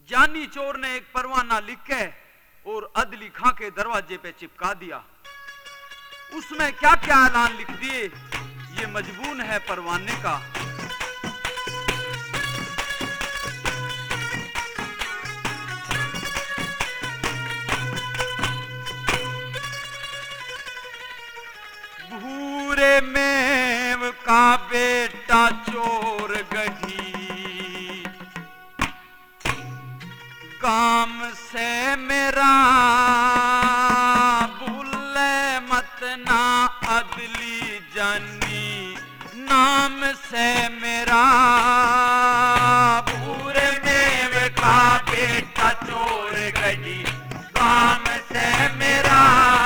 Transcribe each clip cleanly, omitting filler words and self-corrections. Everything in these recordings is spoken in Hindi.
जानी चोर ने एक परवाना लिख के और अदली खां के दरवाजे पे चिपका दिया। उसमें क्या क्या ऐलान लिख दिए, ये मजबून है परवाने का। भूरे मेव का बेटा चोर गढ़ी, काम से मेरा भूले मत ना अदली जानी, नाम से मेरा भूरे मेव का बेटा चोर गढ़ी, काम से मेरा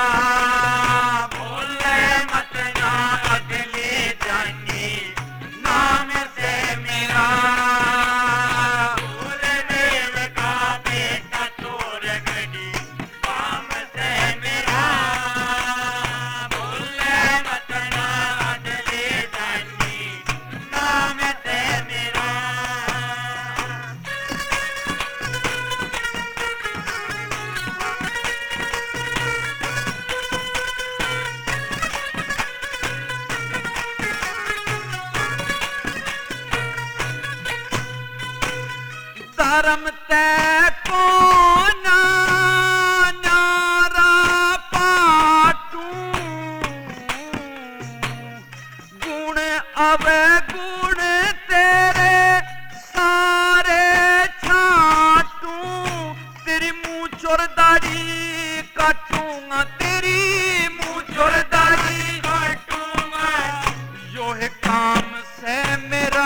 धर्म तय को नारा पाटू, गुण अवगुण तेरे सारे छाटू, तेरी मुँह चोर दाढ़ी काटूंगा, तेरी मुँह चोर दाढ़ी काटूंगा, यो है काम से मेरा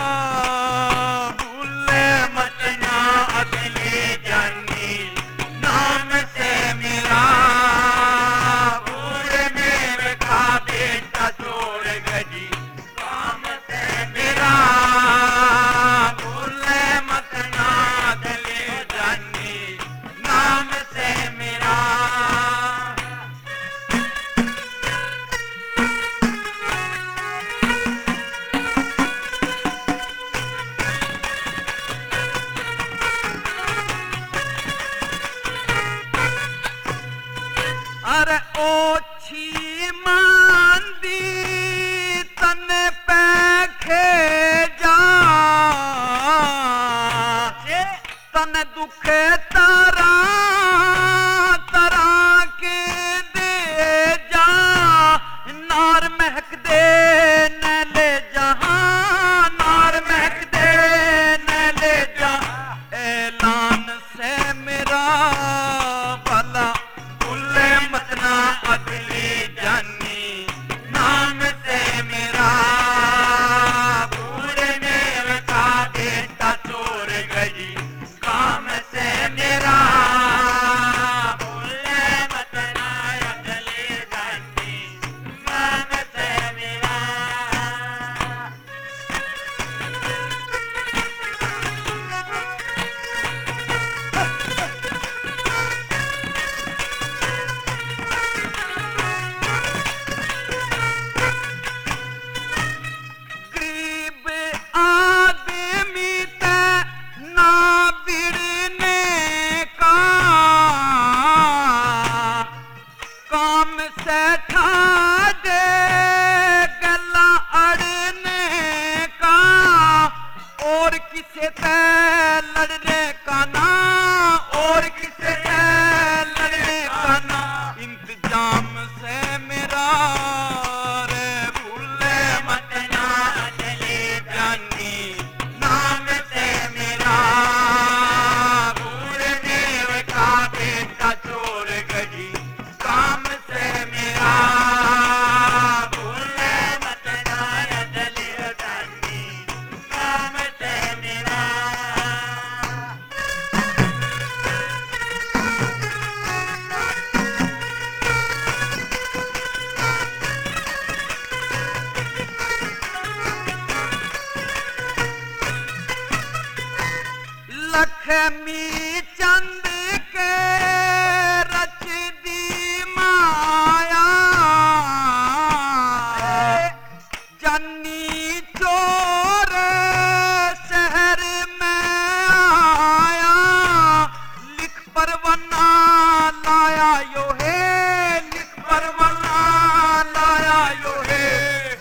अरे ओछी मांदी तन पे खेजा, तन दुखे तारा तारा के दे जा, नार महक दे न ले जहां, नार महक दे न ले जा, ऐलान से मेरा भला अदली जानी, नाम से मेरा भूरे मेव का बेटा चोर गई, काम से मेरा भूले मत ना अदली जानी, नाम से मेरा। किसे लड़ने का ना, और किसे लड़ने का ना, इंतजाम से मेरा रे भूले मत ना अदली जानी, नाम से मेरा भूरे मेव का बेटा चोर गढ़ी, काम से मेरा भूले मत ना अदली जानी, नाम से मेरा। लक्ष्मी चंद के रच दी माया, जन्नी चोर शहर में आया,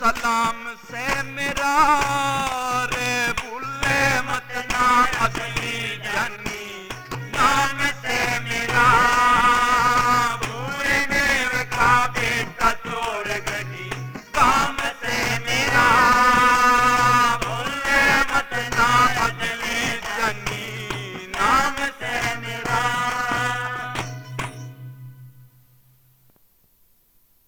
सलाम से मेरा